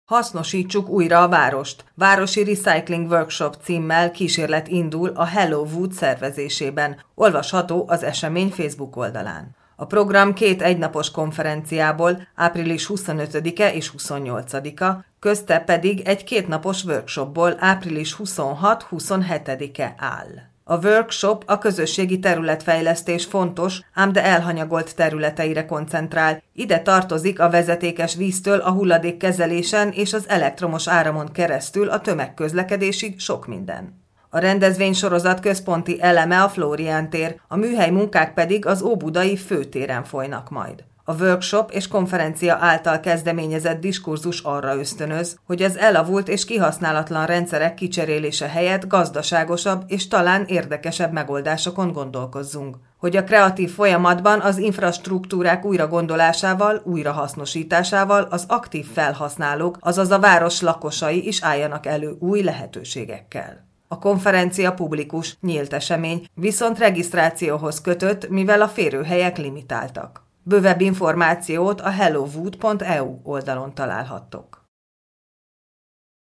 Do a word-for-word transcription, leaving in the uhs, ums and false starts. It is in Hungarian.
Hasznosítsuk újra a várost. Városi Recycling Workshop címmel kísérlet indul a Hello Wood szervezésében. Olvasható az esemény Facebook oldalán. A program két egynapos konferenciából, április huszonötödike és huszonnyolcadika, közte pedig egy kétnapos workshopból, április huszonhat-huszonhetedike áll. A workshop a közösségi területfejlesztés fontos, ám de elhanyagolt területeire koncentrál. Ide tartozik a vezetékes víztől a hulladékkezelésen és az elektromos áramon keresztül a tömegközlekedésig sok minden. A rendezvénysorozat központi eleme a Flórián tér, a műhely munkák pedig az óbudai főtéren folynak majd. A workshop és konferencia által kezdeményezett diskurzus arra ösztönöz, hogy az elavult és kihasználatlan rendszerek kicserélése helyett gazdaságosabb és talán érdekesebb megoldásokon gondolkozzunk. Hogy a kreatív folyamatban az infrastruktúrák újragondolásával, újrahasznosításával az aktív felhasználók, azaz a város lakosai is álljanak elő új lehetőségekkel. A konferencia publikus, nyílt esemény, viszont regisztrációhoz kötött, mivel a férőhelyek limitáltak. Bővebb információt a hellowood pont e u oldalon találhattok.